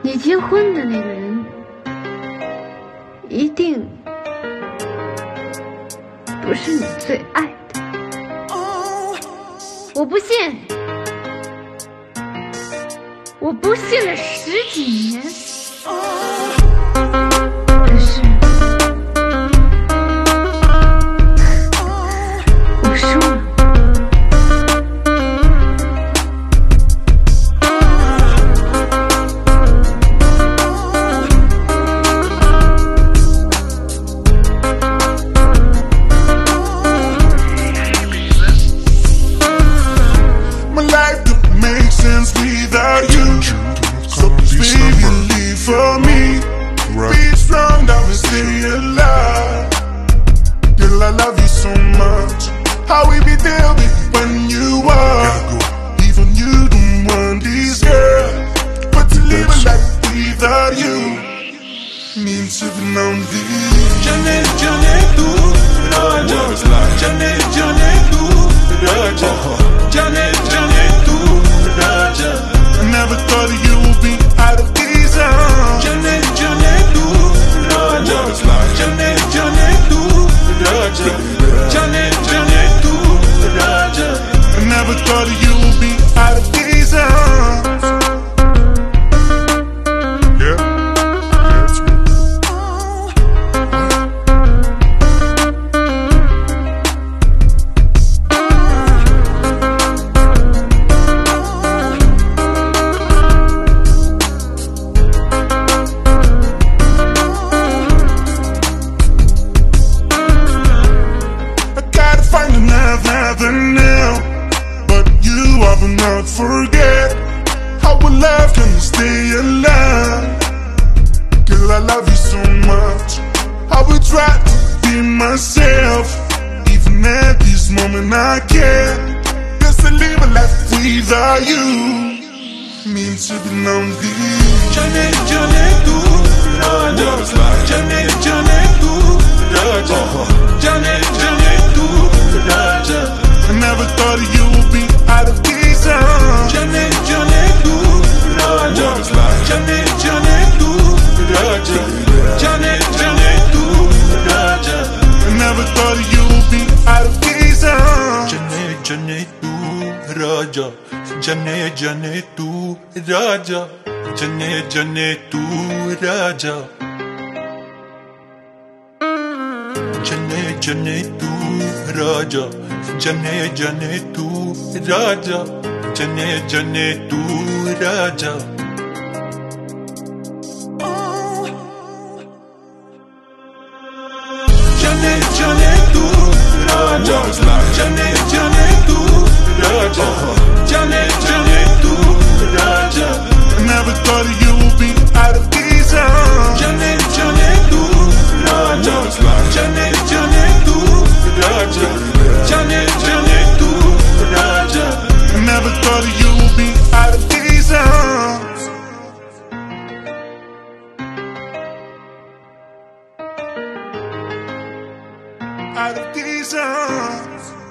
你结婚的那个人一定不是你最爱的。我不信，我不信了10几年。可是我输了。 Without you, so baby, leave for me. Be strong, don't stay alive. Girl, I love you so much. How we be there when you are? Even you don't want this girl, but to live a life without you means living on this. Jane, Jane, tu, Raja. Jane, Jane, tu, Raja. Jane, Jane, tu, Raja. I never thought you would be out of these arms. Jane, Jane, tu, Raja. Jane, Jane, tu, Raja. Jane, Jane, tu, Raja. I never thought you would be out of these arms. Yeah, that's me. Another now, but you will not forget how we left and stay alive. Girl, I love you so much. How we try to be myself, even at this moment I can't. Just to live a life without you means to be lonely. Jane, Jane, tu, Raja. Jane, Jane, tu, Raja. Jane, Jane, tu, Raja. I never thought you would be out of these arms. Jane, Jane, tu, Raja. Jane, Jane, tu, Raja. Jane, Jane, tu, Raja. I never thought you would be out of these arms. Jane, Jane, tu, Raja. Jane, Jane, tu, Raja. Jane, Jane, tu, Raja. Jane, Jane, tu, Raja. Jane, Jane, tu, Raja. Jane, Jane, tu, Raja. Jane, Jane, tu, Raja. Jane, Jane, tu, Raja. Jane, Jane, tu, Raja. I never thought you would be out of these arms. Jane, Jane, tu, Raja. Jane, Jane, tu, Raja. Jane, Jane, tu, Raja. I never thought you would be out of these arms. Out of these arms.